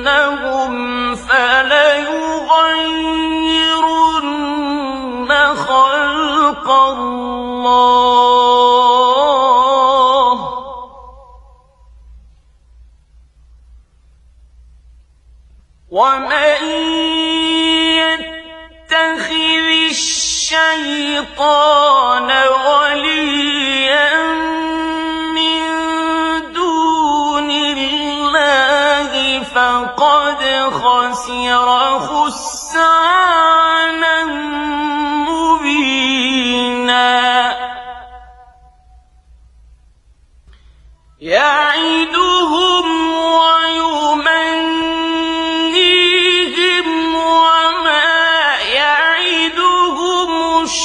فليغيرن خلق الله ومن يتخذ الشيطان وليا من دون الله فقد خسر خسرانا مبينا يعدهم ويمنيهم وما يعدهم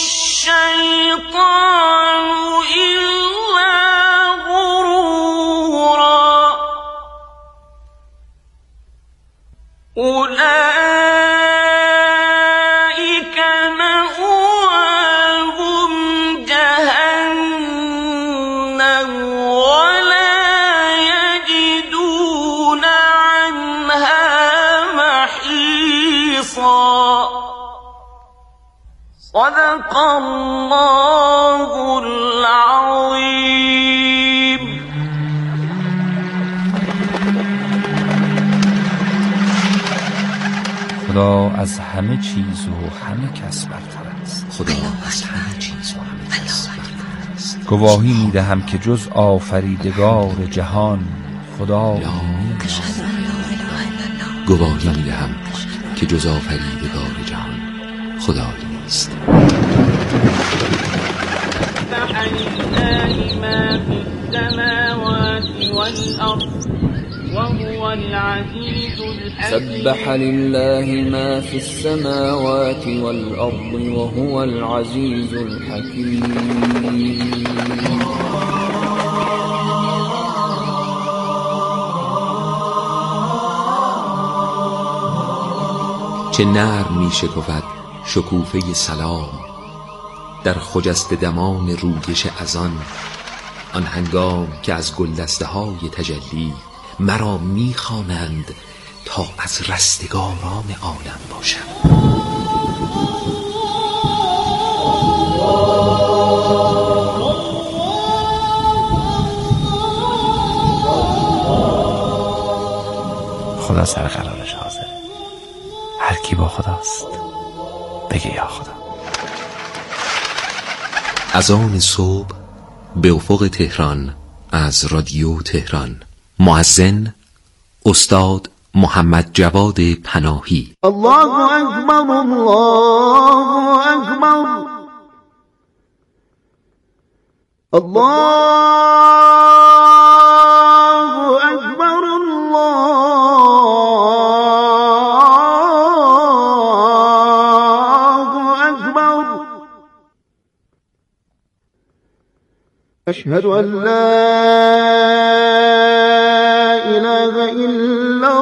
الشيطان إلا غرورا أولئك مأواهم جهنم ولا يجدون عنها محيصا صدق الله العظيم. خدا از همه چیز و همه کس برتر است. خدا از همه چیز و همه کس برتر است. گواهی می‌دهم که جز آفریدگار جهان خدا نیست. گواهی می‌دهم که جز آفریدگار جهان خدا نیست. سبح لله ما في السماوات والأرض وهو العزيز الحكيم. چه نرم می شکفد شکوفه سلام در خجسته دمان رویش اذان، آن هنگام که از گلدسته های تجلی مرا می خوانند تا از رستگاران عالم باشم. خدا سر قرارش حاضره. هر کی با خداست بگه یا خدا. اذان صبح به افق تهران از رادیو تهران. مؤذن استاد محمد جواد پناهی. الله اکبر الله اکبر الله اکبر الله اکبر اشهد ان لا اله الا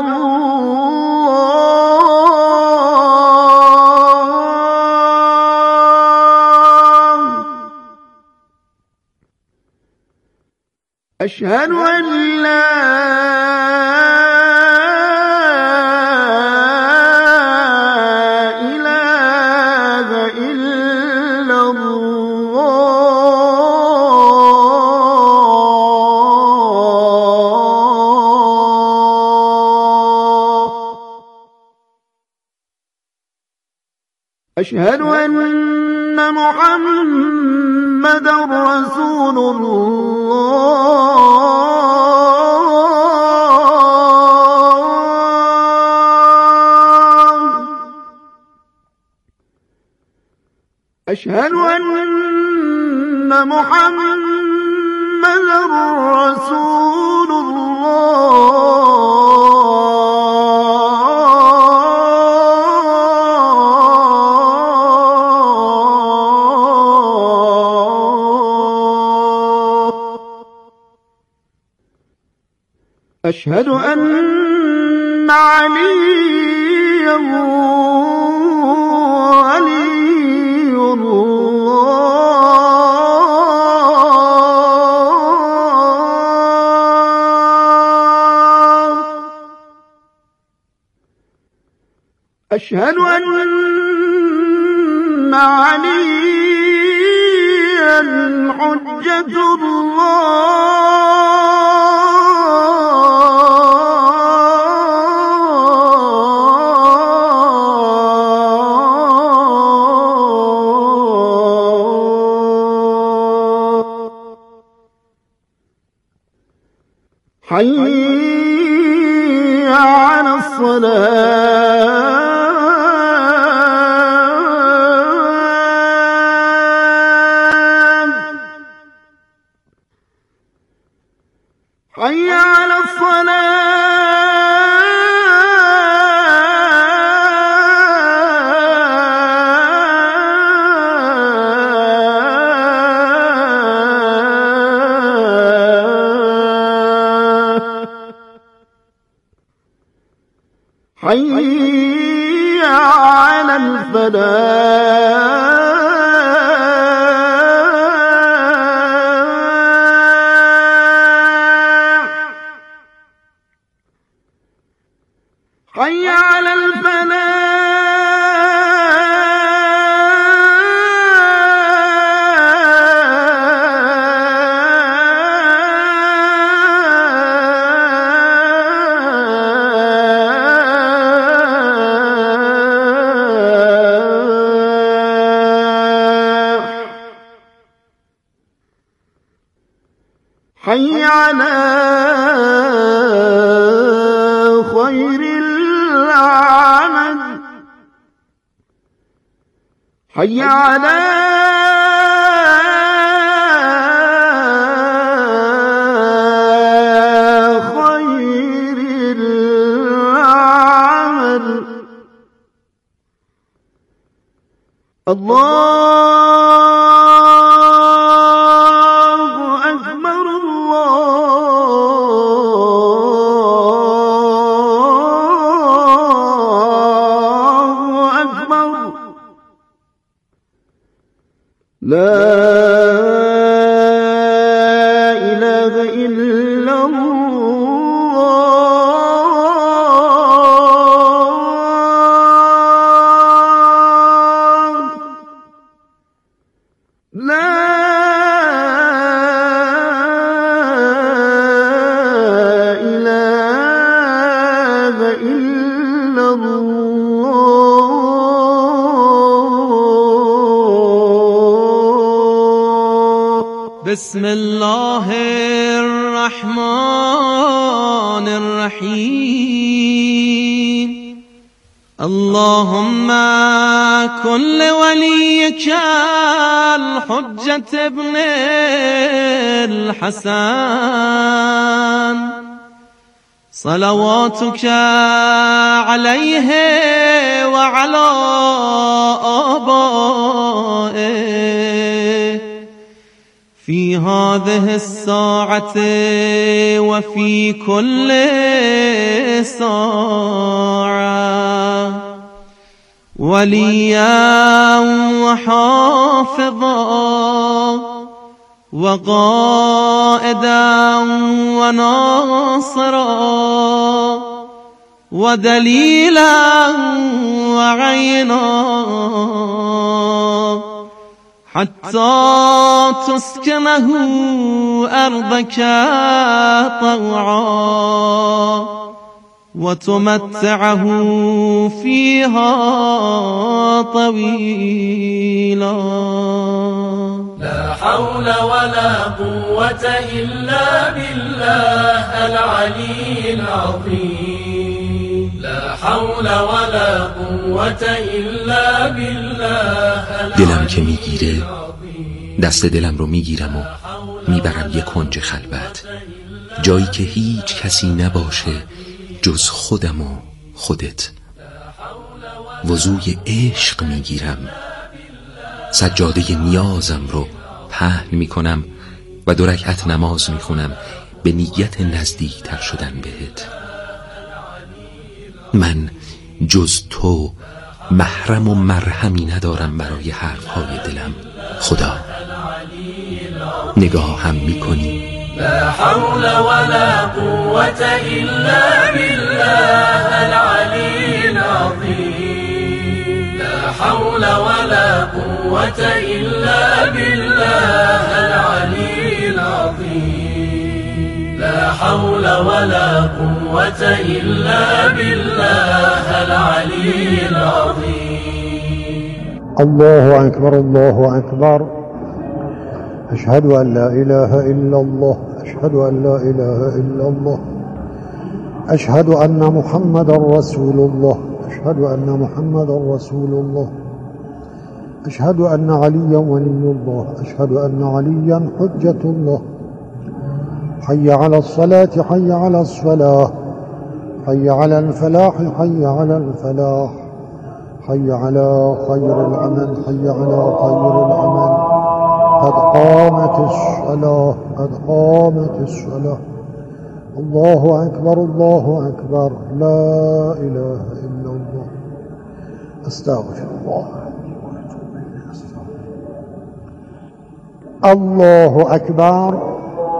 الله أشهد أن لا إله إلا الله أشهد أن محمدا رسول الله أشهد أن محمدا رسول الله أشهد أن عليا ولي الله أشهد أن عليا حجة الله حي على الصلاة حي على حي على الفلاح حي على حي على خير العمل حي على خير العمل الله أكبر الله أكبر لا إله إلا الله لا إله إلا الله بسم الله الرحمن الرحيم اللهم كن لوليك الحجة ابن الحسن صلواتك عليه وعلى آبائه في هذه الساعة وفي كل ساعة وليا وحافظا وقائدا وناصرا ودليلا وعينا حتى تسكنه أرضك طوعا وتمتعه فيها طويلا. لا حول ولا قوة إلا بالله العلي العظيم. لا حول ولا قوة إلا بالله. دلم که میگیره دست دلم رو میگیرم و میبرم یک کنج خلوت، جایی که هیچ کسی نباشه جز خودم و خودت. وضوی عشق میگیرم، سجاده نیازم رو پهن میکنم و 2 رکعت نماز میخونم به نیت نزدیکتر شدن بهت. من جز تو محرم و مرهمی ندارم برای حرفهای دلم. خدا نگاه هم میکنی؟ لا حول ولا قوة إلا بالله العلي العظيم. قوة إلا بالله العلي العظيم لا حول ولا قوة إلا بالله العلي العظيم الله أكبر الله أكبر أشهد أن لا إله إلا الله أشهد أن لا إله إلا الله أشهد أن محمد رسول الله أشهد أن محمد رسول الله أشهد أن عليا ولي الله أشهد أن عليا حجة الله حي على الصلاة حي على الصلاة حي على الفلاح حي على الفلاح حي على خير العمل حي على خير العمل قد قامت الصلاة قد قامت الصلاة الله أكبر الله أكبر لا إله إلا الله أستغفر الله الله أكبر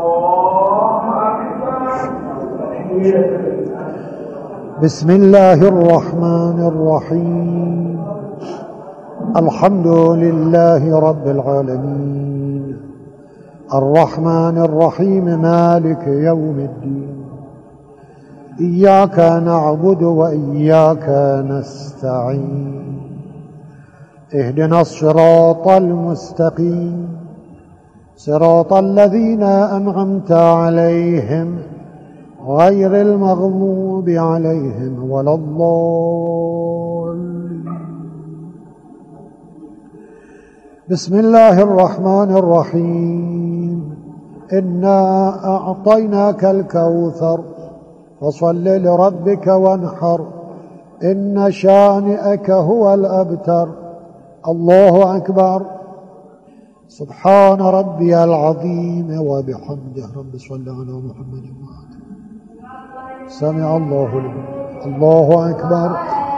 بسم الله الرحمن الرحيم الحمد لله رب العالمين الرحمن الرحيم مالك يوم الدين إياك نعبد وإياك نستعين اهدنا الصراط المستقيم صراط الذين أنعمت عليهم غير المغضوب عليهم ولا الضالين بسم الله الرحمن الرحيم إنا أعطيناك الكوثر فصل لربك وانحر إن شانئك هو الأبتر الله أكبر سبحان ربي العظيم وبحمده رب صل على محمد وآله سمع الله لمن الله أكبر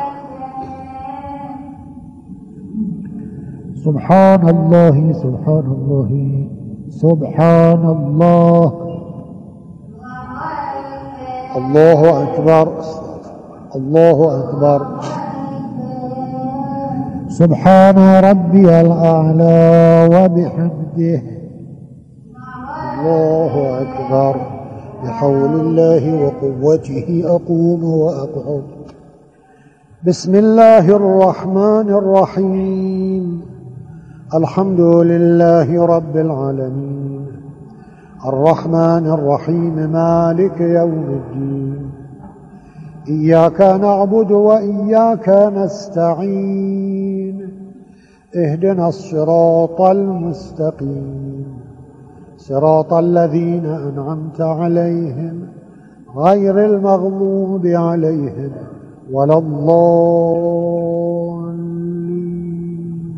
سبحان الله سبحان الله سبحان الله الله أكبر الله أكبر سبحان ربي الأعلى وبحمده الله أكبر بحول الله وقوته أقوم وأقعد بسم الله الرحمن الرحيم الحمد لله رب العالمين الرحمن الرحيم مالك يوم الدين إياك نعبد وإياك نستعين اهدنا الصراط المستقيم صراط الذين أنعمت عليهم غير المغضوب عليهم ولا الضالين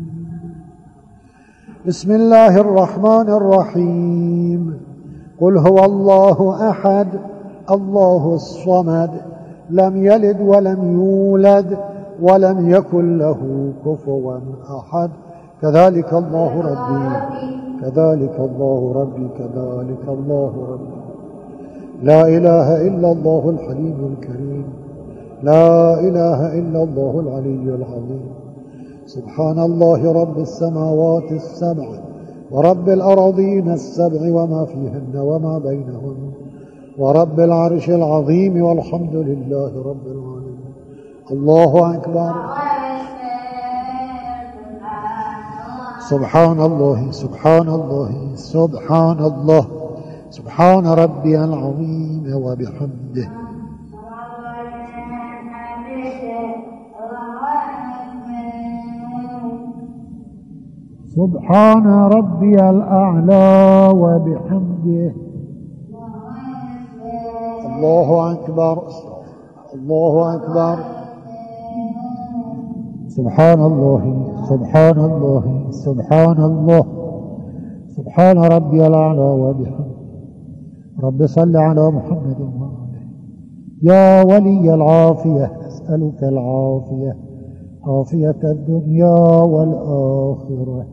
بسم الله الرحمن الرحيم قل هو الله أحد الله الصمد لم يلد ولم يولد ولم يكن له كفوا أحد كذلك الله ربي كذلك الله ربي كذلك الله ربي لا إله إلا الله الحليم الكريم لا إله إلا الله العلي العظيم سبحان الله رب السماوات السبع ورب الأراضين السبع وما فيهن وما بينهن ورب العرش العظيم والحمد لله رب العالمين الله أكبر سبحان الله سبحان الله سبحان الله سبحان ربي العظيم وبحمده سبحان ربي الأعلى وبحمده الله أكبر الله أكبر سبحان الله سبحان الله سبحان الله سبحان ربي الأعلى وبحمده رب صل على محمد وآله يا ولي العافية أسألك العافية عافية الدنيا والآخرة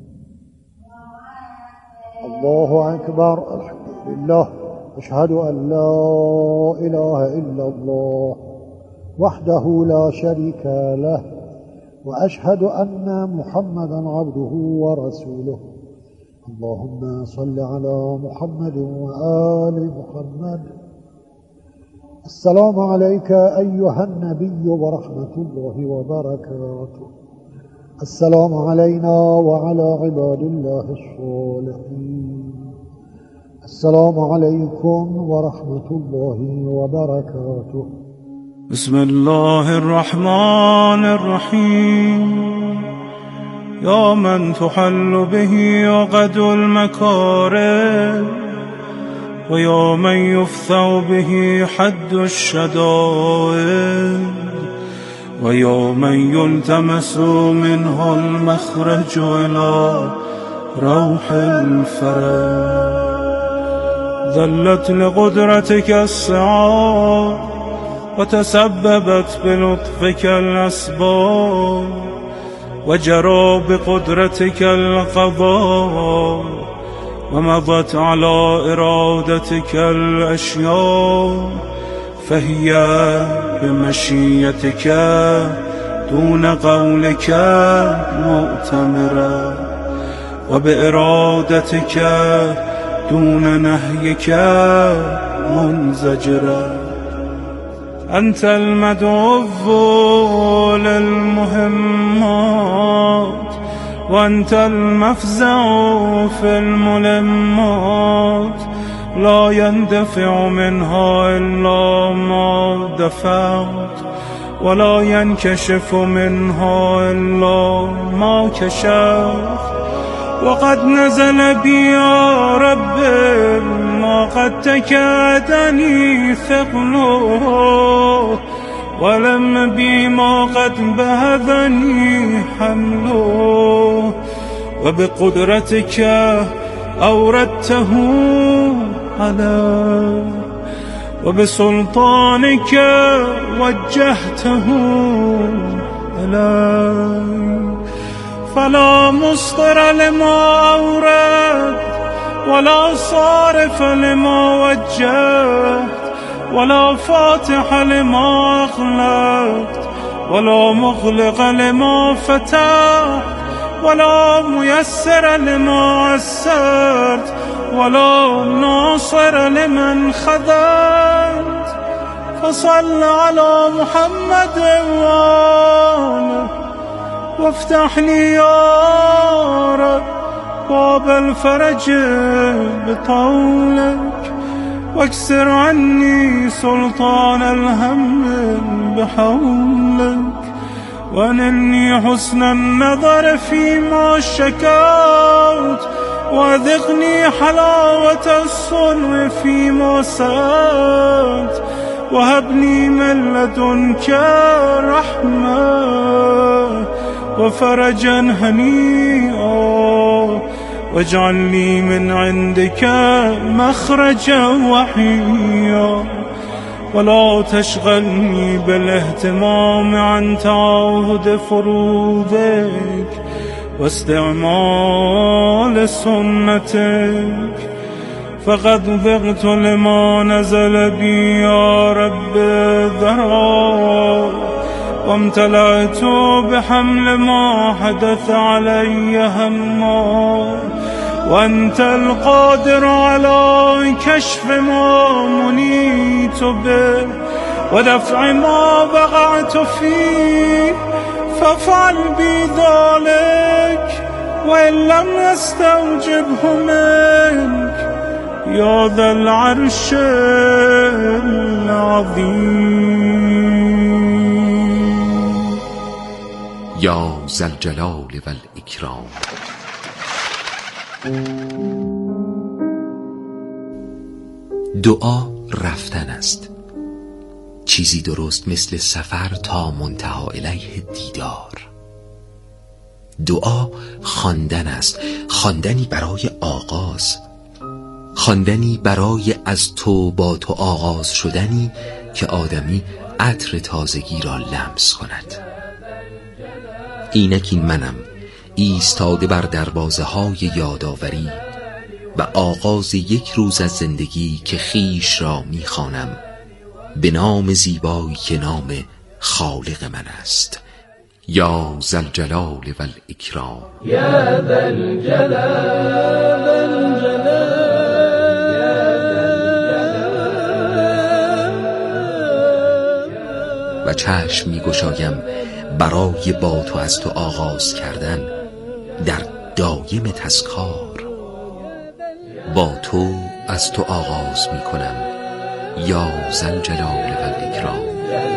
الله أكبر الحمد لله أشهد أن لا إله إلا الله وحده لا شريك له وأشهد أن محمدا عبده ورسوله. اللهم صل على محمد وآل محمد. السلام عليك أيها النبي ورحمة الله وبركاته. السلام علينا وعلى عباد الله الصالحين. السلام عليكم ورحمة الله وبركاته. بسم الله الرحمن الرحيم. يا من تحل به عقد المكارم ويا من يفثع به حد الشدائد ويا من يلتمس منه المخرج إلى روح الفرج. ذلت لقدرتك السعاد وتسببت بلطفك الأسباب وجرى بقدرتك القضاء ومضت على إرادتك الأشياء فهي بمشيتك دون قولك مؤتمرة وبإرادتك دون نهيك منزجرة. أنت المدعو للمهمات وأنت المفزع في الملمات. لا يندفع منها إلا ما دفعت ولا ينكشف منها إلا ما كشفت. وقد نزل بي يا رب ما قد تكادني ثقله ولم بي ما قد بهذني حمله. وبقدرتك أوردته علي وبسلطانك وجهته إلي. فلا مصدر لما أورد ولا صارف لما وجهت ولا فاتح لما أغلقت ولا مغلق لما فتحت ولا ميسر لما عسرت ولا ناصر لمن خذلت. فصل على محمد وآله وافتح لي يا رب باب الفرج بطولك واكسر عني سلطان الهم بحولك وانني حسن النظر فيما شكوت وذقني حلاوة الصنع فيما سألت وهبني من لدنك رحمة وفرجا هنيئا واجعل لي من عندك مخرجا وحيا. ولا تشغلني بالاهتمام عن تعاهد فروضك واستعمال سنتك. فقد ذقت لما نزل بي يا رب ذرا وامتلأت بحمل ما حدث علي هما. وأنت القادر على كشف ما منيت به ودفع ما وقعت فيه فافعل بي ذلك وإن لم يستوجبه منك يا ذا العرش العظيم. یا ذا الجلال والإکرام. دعا رفتن است، چیزی درست مثل سفر تا منتهی الیه دیدار. دعا خواندن است، خواندنی برای آغاز، خواندنی برای از تو با تو آغاز شدنی که آدمی عطر تازگی را لمس کند. اینک این منم ایستاده بر دروازه های یادآوری و آغاز یک روز از زندگی که خیش را می‌خوانم به نام زیبایی که نام خالق من است. یا ذا الجلال والاکرام. يا ذا الجلال و چشم می گشایم برای با تو از تو آغاز کردن در دایم تذکار. با تو از تو آغاز می کنم یا ذا الجلال والاکرام.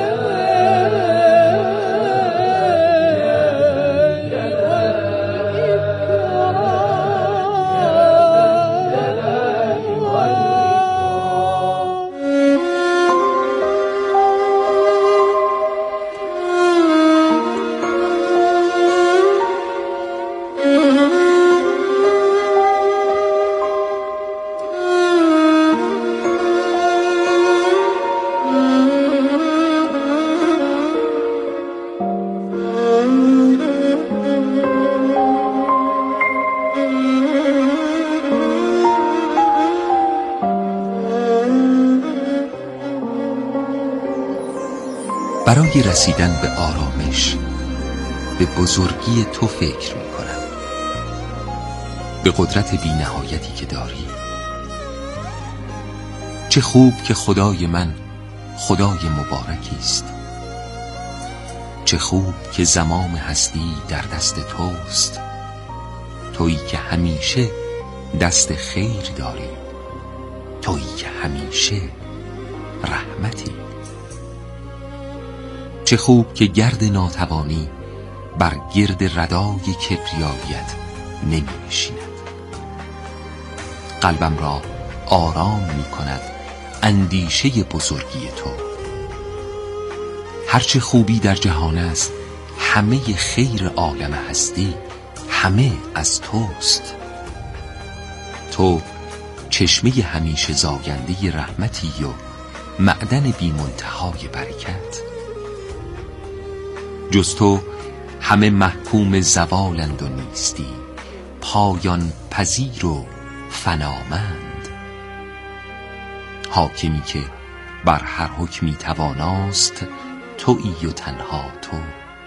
برای رسیدن به آرامش به بزرگی تو فکر می کنم، به قدرت بی نهایتی که داری. چه خوب که خدای من خدای مبارکی است. چه خوب که زمام هستی در دست توست، تویی که همیشه دست خیر داری، تویی که همیشه رحمتی. چه خوب که گرد ناتوانی بر گرد ردای کبریاییت نمی نشیند. قلبم را آرام می کند اندیشه بزرگی تو. هرچه خوبی در جهان است همه خیر عالم هستی همه از توست. تو چشمه همیشه زاینده رحمتی و معدن بی منتهای برکت. جز تو همه محکوم زوالند و نیستی، پایان پذیر و فنامند. حاکمی که بر هر حکمی تواناست تویی و تنها تو.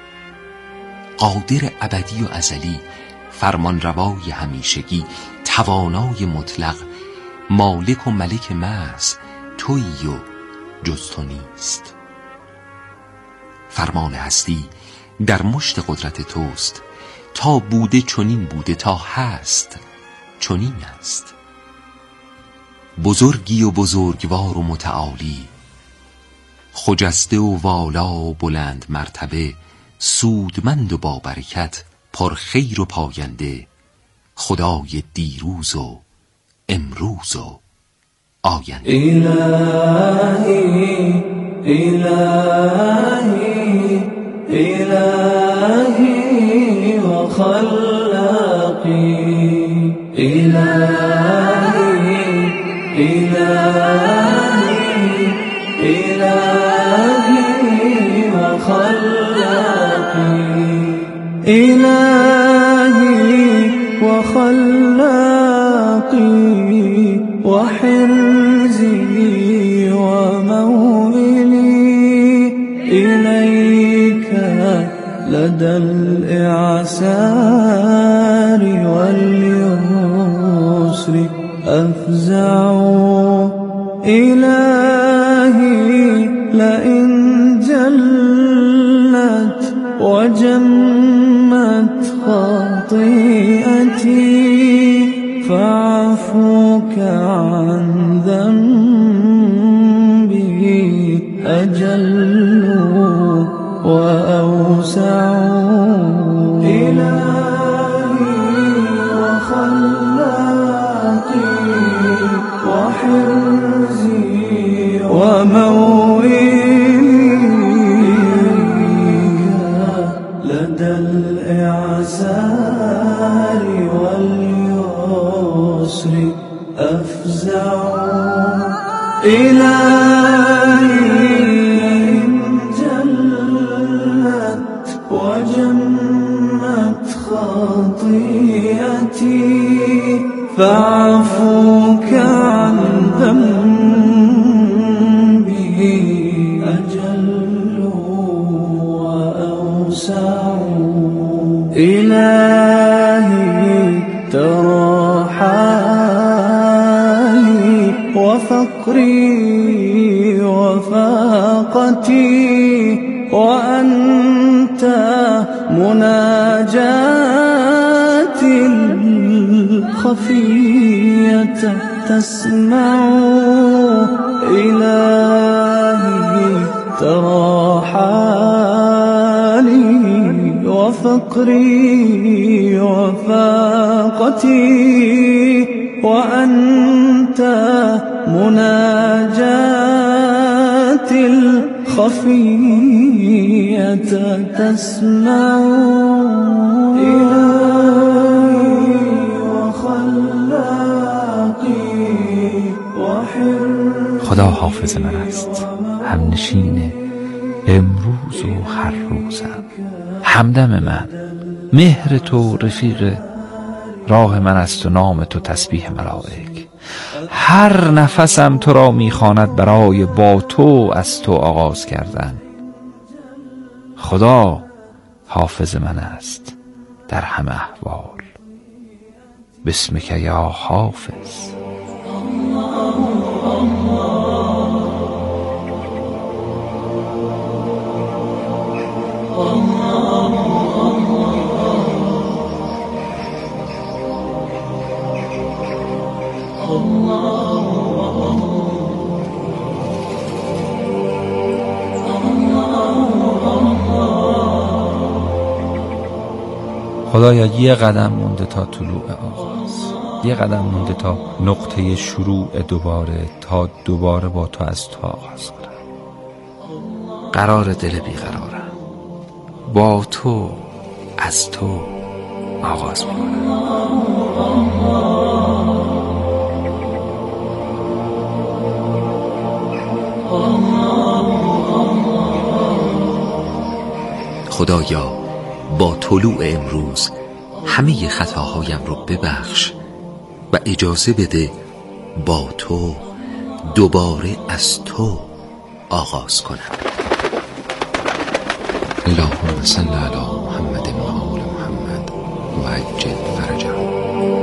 قادر ابدی و ازلی، فرمان روای همیشگی، توانای مطلق، مالک و ملک محض تویی و جز تو نیست. فرمان هستی در مشت قدرت توست، تا بوده چنین بوده، تا هست چنین است. بزرگی و بزرگوار و متعالی، خجسته و والا و بلند مرتبه، سودمند و با برکت، پر خیر و پاینده، خدای دیروز و امروز و آینده. إلهي إلهي إلهي وخلاقي إلهي إلهي إلهي وخلاقي إلهي وخلاقي وحرزي وموئلي إليك لدى الإعسار واليسر أفزع إلهي لئن جلت وجمت خطيئتي فاعفوك عن ذنبي أجل وأوسع. إلهي وخلاقي وحرزي وموئلي لدى الإعسار واليسر أفزع. إلهي جلت وجمت خطيئتي فاعفوك عن ذنبي أجل وأوسع. إلهي ترى حالي وفقري وفاقتي وأنت مناجاتي الخفية تسمع. إلهي ترى حالي وفقري وفاقتي وأنت مناجاتي الخفية تسمع. إلهي وخلاقي وحر خدا حافظ من است، همنشین امروز و هر روزم، همدم من، مهر تو رفیق راه من است و نام تو تسبیح ملائک. هر نفسم تو را میخواند برای با تو از تو آغاز کردن. خدا حافظ من است در همه احوال. بسمک یا حافظ. خدایا یه قدم مونده تا طلوع آغاز، یه قدم مونده تا نقطه شروع دوباره، تا دوباره با تو از تو آغاز کنم. قرار دل بیقرارم، با تو از تو آغاز میکنم. خدایا با طلوع امروز همه خطاهایم رو ببخش و اجازه بده با تو دوباره از تو آغاز کنم. اللهم صل علی محمد و آل محمد و عجل فرجهم.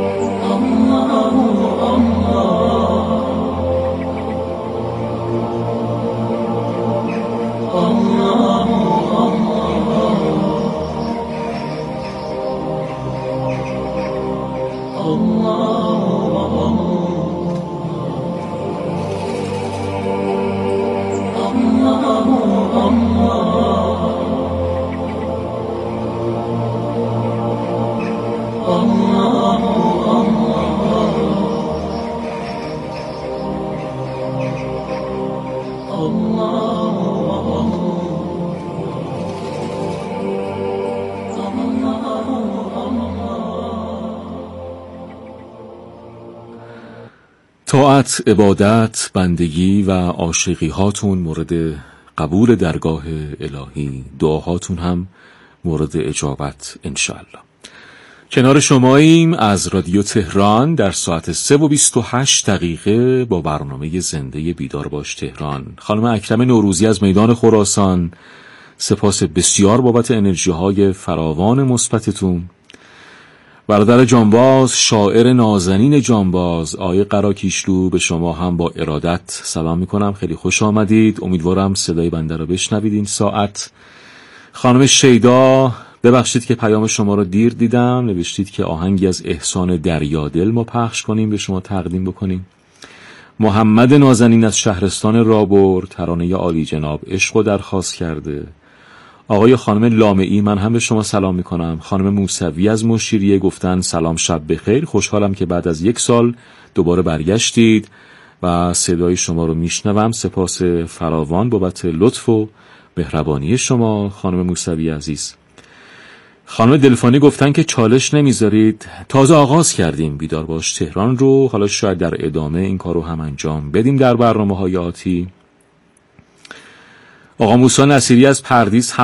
طاعت، عبادت، بندگی و عاشقی هاتون مورد قبول درگاه الهی، دعاهاتون هم مورد اجابت انشاءالله. کنار شماییم از رادیو تهران در ساعت 3:28 با برنامه زنده بیدار باش تهران. خانم اکرم نوروزی از میدان خراسان، سپاس بسیار بابت انرژی های فراوان مثبتتون. برادر جانباز، شاعر نازنین جانباز، آقای قراکیشلو، به شما هم با ارادت سلام میکنم. خیلی خوش آمدید. امیدوارم صدای بنده رو بشنوید این ساعت. خانم شیدا، ببخشید که پیام شما رو دیر دیدم. نوشتید که آهنگی از احسان دریادل ما پخش کنیم، به شما تقدیم بکنیم. محمد نازنین از شهرستان رابر ترانه عالی جناب عشق رو درخواست کرده. آقای خانم لامعی، من هم به شما سلام میکنم. خانم موسوی از مشیریه گفتن سلام شب بخیر، خوشحالم که بعد از 1 سال دوباره برگشتید و صدای شما رو میشنوم. سپاس فراوان بابت لطف و مهربانی شما خانم موسوی عزیز. خانم دلفانی گفتن که چالش نمیذارید. تازه آغاز کردیم بیدار باش تهران رو، حالا شاید در ادامه این کارو هم انجام بدیم در برنامه‌های آتی. آقا موسی نصیری از پردیس